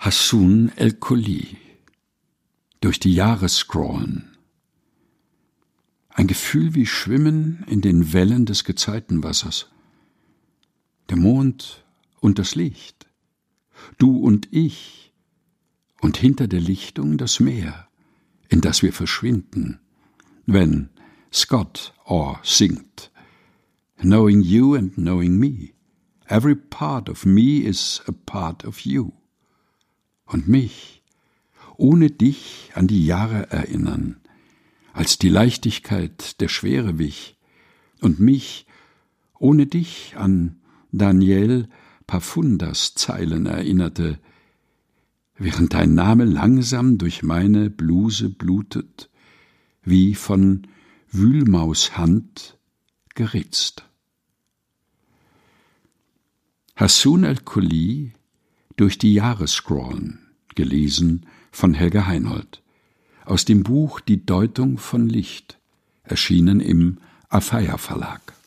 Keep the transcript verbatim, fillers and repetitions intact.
Hassun el-Khuli. Durch die Jahre scrollen. Ein Gefühl wie Schwimmen in den Wellen des Gezeitenwassers. Der Mond und das Licht. Du und ich. Und hinter der Lichtung das Meer, in das wir verschwinden, wenn Scott Orr singt. Knowing you and knowing me. Every part of me is a part of you. Und mich, ohne dich an die Jahre erinnern, als die Leichtigkeit der Schwere wich, und mich, ohne dich an Daniel Pafundas Zeilen erinnerte, während dein Name langsam durch meine Bluse blutet, wie von Wühlmaus Hand geritzt. Hassun el-Khuli, Durch die Jahre scrollen, gelesen von Helga Heinold, aus dem Buch Die Deutung von Licht, erschienen im Afeier Verlag.